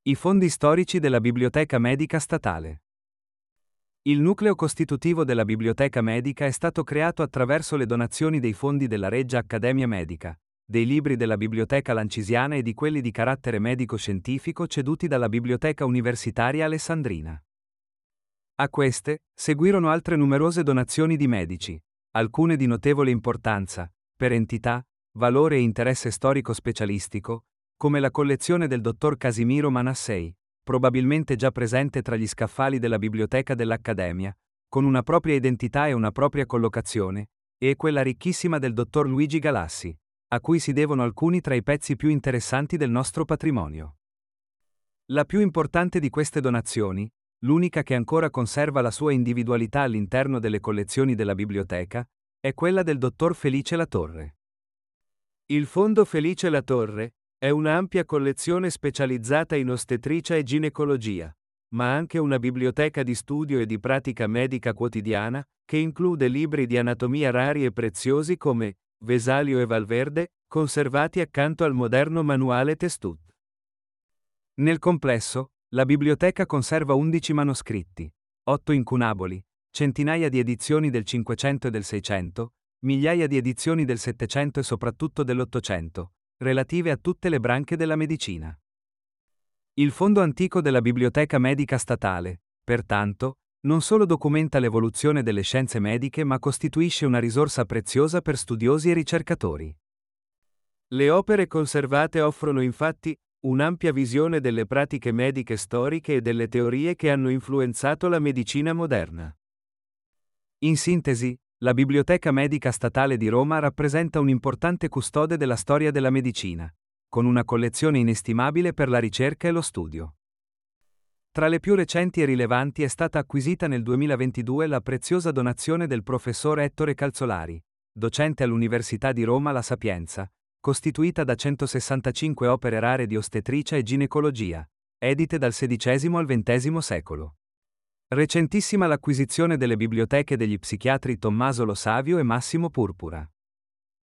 I fondi storici della Biblioteca Medica Statale. Il nucleo costitutivo della Biblioteca Medica è stato creato attraverso le donazioni dei fondi della Reggia Accademia Medica, dei libri della Biblioteca Lancisiana e di quelli di carattere medico-scientifico ceduti dalla Biblioteca Universitaria Alessandrina. A queste seguirono altre numerose donazioni di medici, alcune di notevole importanza, per entità, valore e interesse storico specialistico, come la collezione del dottor Casimiro Manassei, probabilmente già presente tra gli scaffali della biblioteca dell'Accademia, con una propria identità e una propria collocazione, e quella ricchissima del dottor Luigi Galassi, a cui si devono alcuni tra i pezzi più interessanti del nostro patrimonio. La più importante di queste donazioni, l'unica che ancora conserva la sua individualità all'interno delle collezioni della biblioteca, è quella del dottor Felice Latorre. Il Fondo Felice Latorre è un'ampia collezione specializzata in ostetricia e ginecologia, ma anche una biblioteca di studio e di pratica medica quotidiana, che include libri di anatomia rari e preziosi come Vesalio e Valverde, conservati accanto al moderno manuale Testut. Nel complesso, la biblioteca conserva 11 manoscritti, 8 incunaboli, centinaia di edizioni del Cinquecento e del Seicento, migliaia di edizioni del Settecento e soprattutto dell'Ottocento, relative a tutte le branche della medicina. Il Fondo Antico della Biblioteca Medica Statale, pertanto, non solo documenta l'evoluzione delle scienze mediche ma costituisce una risorsa preziosa per studiosi e ricercatori. Le opere conservate offrono infatti un'ampia visione delle pratiche mediche storiche e delle teorie che hanno influenzato la medicina moderna. In sintesi, la Biblioteca Medica Statale di Roma rappresenta un importante custode della storia della medicina, con una collezione inestimabile per la ricerca e lo studio. Tra le più recenti e rilevanti è stata acquisita nel 2022 la preziosa donazione del professor Ettore Calzolari, docente all'Università di Roma La Sapienza, costituita da 165 opere rare di ostetricia e ginecologia, edite dal XVI al XX secolo. Recentissima l'acquisizione delle biblioteche degli psichiatri Tommaso Lo Savio e Massimo Purpura.